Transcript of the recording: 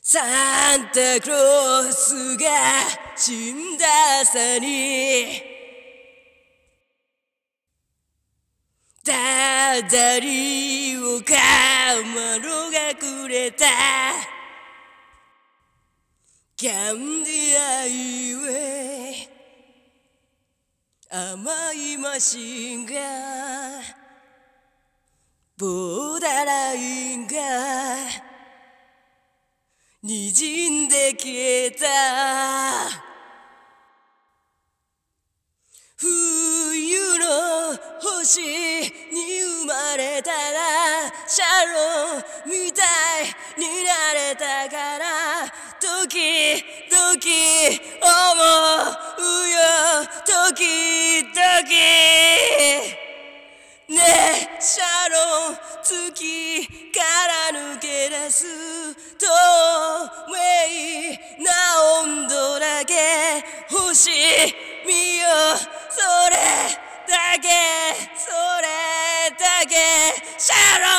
サンタクロースが死んだ朝にただりをかまどがくれたキャンディアイウェイ甘いマシンがボーダーラインが滲んで消えた冬の星に生まれたらシャロンみたいになれたから時々思うよ時々ねえシャロン月から抜け出す透明な温度だけ星見よそれだけシャロン